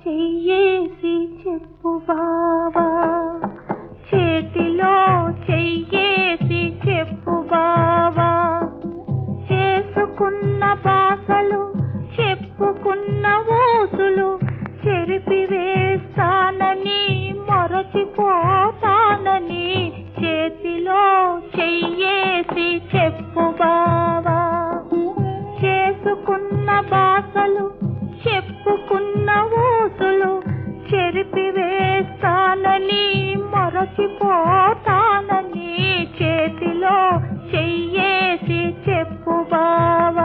చెయ్యేసి చెప్పు బావా, చేతిలో చెయ్యేసి చెప్పు బావా, చేసుకున్న బాసలు చెప్పుకున్న ఊసులు చెరిపివేస్తానని మరచిపోతానని చేతిలో చెయ్యేసి చెప్పు బావా, చేసుకున్న బాసలు చెప్పుకున్న ఊసులు చెరిపివేస్తానని మరచిపోతానని చేతిలో చెయ్యేసి చెప్పు బావా.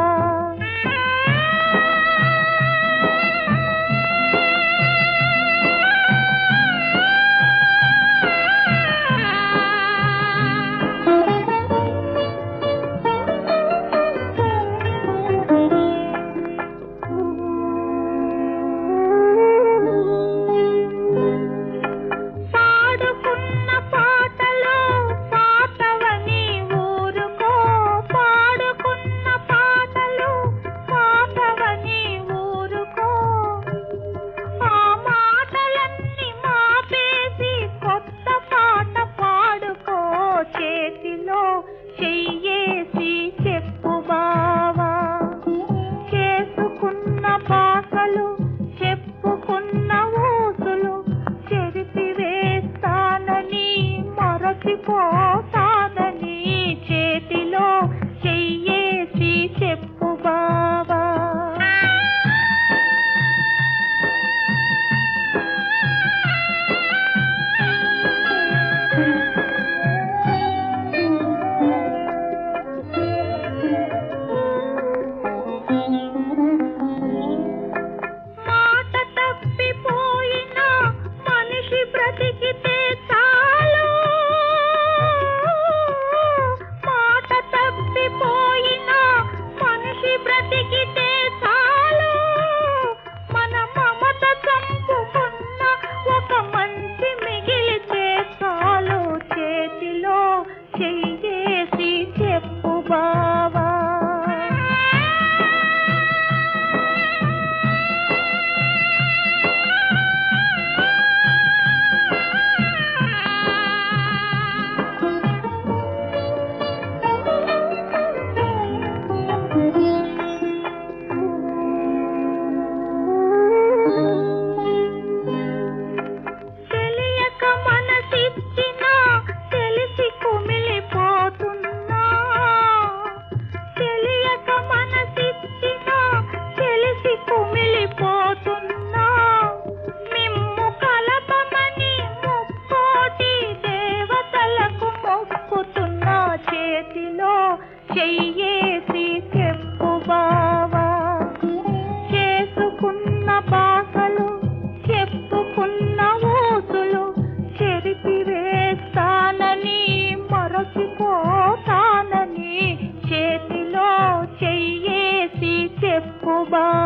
చెయ్యేసి చెప్పు బావా, చేసుకున్న బాసలు చెప్పుకున్న ఊసులు చెరిపివేస్తానని మరచిపోతానని చేతిలో చెయ్యేసి చెప్పు బావా. చెయ్యేసి చెప్పు బావా. చెయ్యేసి చెప్పు బావా, చేసుకున్న బాసలు చెప్పుకున్న ఊసులు చెరిపివేస్తానని మరచిపోతానని చేతిలో చెయ్యేసి చెప్పు బావా.